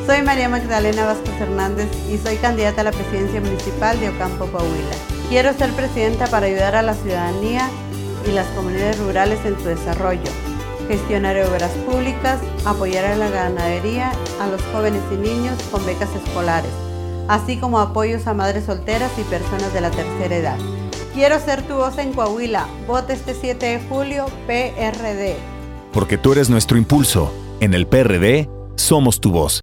Soy María Magdalena Vázquez Hernández y soy candidata a la presidencia municipal de Ocampo, Coahuila. Quiero ser presidenta para ayudar a la ciudadanía y las comunidades rurales en su desarrollo, gestionar obras públicas, apoyar a la ganadería, a los jóvenes y niños con becas escolares, así como apoyos a madres solteras y personas de la tercera edad. Quiero ser tu voz en Coahuila. Vota este 7 de julio, PRD. Porque tú eres nuestro impulso. En el PRD, somos tu voz.